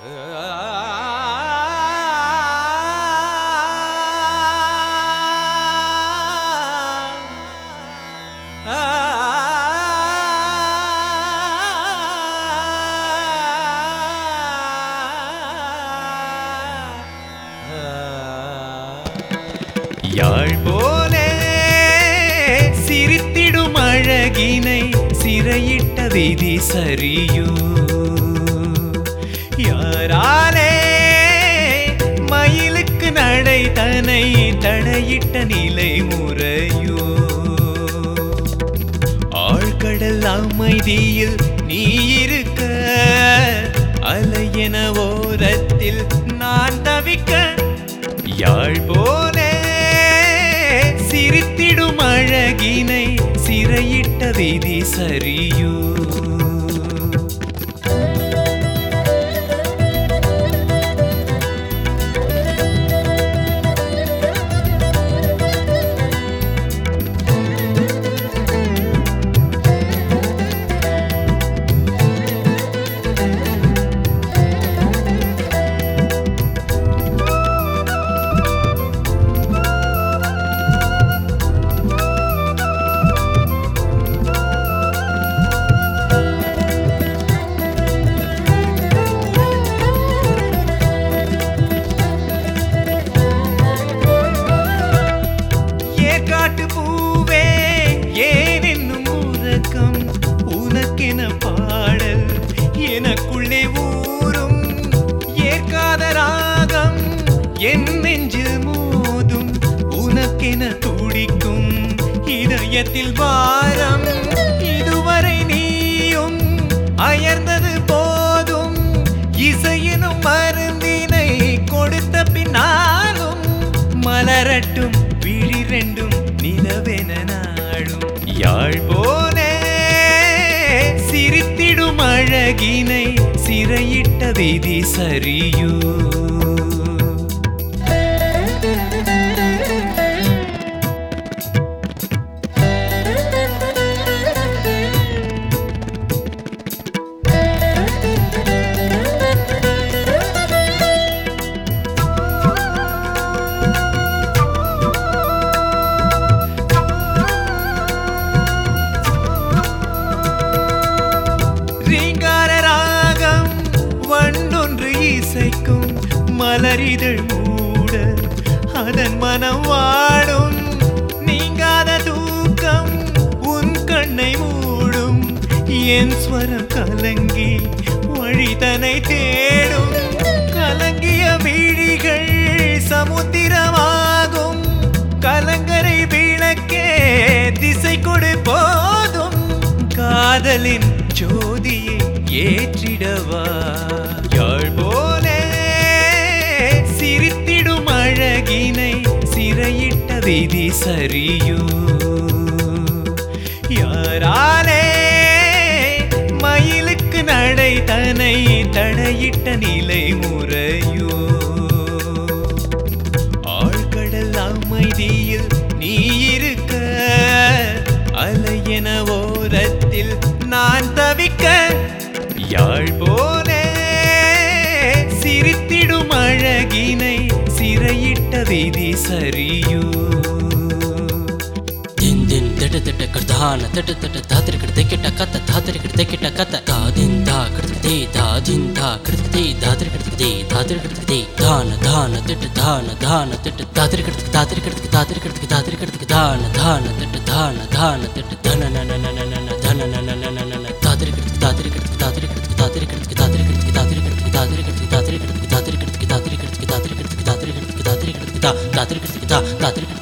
யாழ் போலே சிரித்திடும் அழகினை சிறையிட்ட விதி சரியோ? யாராலே மயிலுக்கு நடை தனை தடையிட்ட நிலை முறையோ? ஆழ்கடல் அமைதியில் நீ இருக்க அலையென ஓரத்தில் நான் தவிக்க, யாழ் போலே சிரித்திடும் அழகினை சிறையிட்ட விதி சரியோ? பூவே ஏன் என்னும் உறக்கம் உனக்கென பாடல் எனக்குள்ளே ஊரும், ஏற்காத ராகம் என் நெஞ்சில் மோதும், உனக்கென துடிக்கும் இதயத்தில் பாரம். இதுவரை நீயும் அயர்ந்தது போதும், இசையினும் மருந்தினை கொடுத்த பின்னாலும் மலரட்டும் விழி ரெண்டும் நிலவென நாடும். யாழ் போலே சிரித்திடும் அழகினை சிறையிட்ட விதி சரியோ? இசைக்கும் மலரிதழ் மூட அதன் மனம் வாடும், நீங்காத தூக்கம் உன் கண்ணை மூடும், என் ஸ்வரம் கலங்கி வழிதனை தேடும். கலங்கிய விழிகள் சமுத்திரமாகும், கலங்கரை விளக்கே திசை கொடு போதும், காதலின் ஜோதியை ஏற்றிடவா? யாழ் போலே சிரித்திடும் அழகினை சிறையிட்ட விதி சரியோ? யாராலே மயிலுக்கு நடை தனை தடையிட்ட நிலை முறையோ? ஆழ்கடல் அமைதியில் நீ இருக்க அலையென ஓரத்தில் நான் தவிக்க, யாழ் போலே சிரித்திடும் அழகினை சிறையிட்ட விதி சரியோ? தின் தின் திட்ட திட்ட கர்தான திட்ட திட்ட தாத்திர கிடத்தை கிட்ட கத்த தாத்திர கிடத்தை கிட்ட கத்த தாதின் தா கிடத்தே தாதின் தா கிடத்தே தாத்திர கிடத்தே தாத்திர கிடத்தே தான தான திட்ட தான தான திட்ட தாத்திர கிடத்துக்கு தாத்திர கிடத்துக்கு தாத்திர கிடத்துக்கு தாத்திர கிடத்துக்கு தான தான திட்ட தான தான திட்ட தன நன நன நன தன நன நன நன தாத்திர கிடத்துக்கு தாத்திர கிடத்துக்கு தாத்திர கிடத்துக்கு தாத்திர கிடத்துக்கு தாத்திர கிடத்துக்கு தாத்திர கிடத்துக்கு தாத்திர கிடத்துக்கு தாத்திர கிடத்துக்கு தாத்திர கிடத்துக்கு தாத்திர கிடத்துக்கு தாத்திர கிடத்துக்கு தாத்திர கிடத்துக்கு தாத்திர கிடத்துக்கு தாத்திர கிடத்துக்கு தாத்திர கிடத்துக்கு